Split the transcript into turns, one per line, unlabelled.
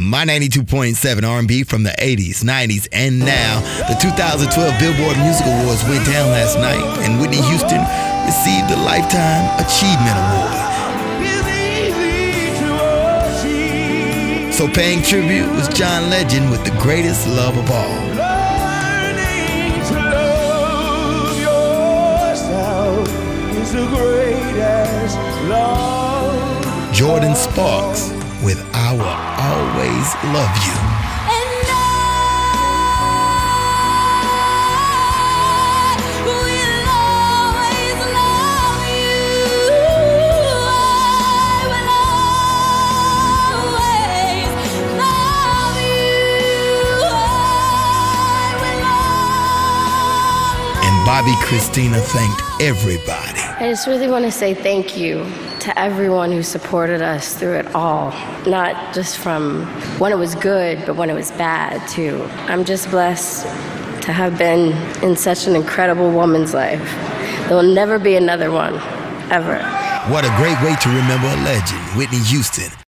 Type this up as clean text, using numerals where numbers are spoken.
My 92.7 R&B from the 80s, 90s, and now. The 2012 Billboard Music Awards went down last night, and Whitney Houston received the Lifetime Achievement Award. So paying tribute was John Legend with The Greatest Love of All.
Learning to love yourself is the greatest love.
Jordan Sparks with I Will Always Love You. Bobby Christina thanked everybody.
I just really want to say thank you to everyone who supported us through it all. Not just from when it was good, but when it was bad, too. I'm just blessed to have been in such an incredible woman's life. There will never be another one, ever.
What a great way to remember a legend, Whitney Houston.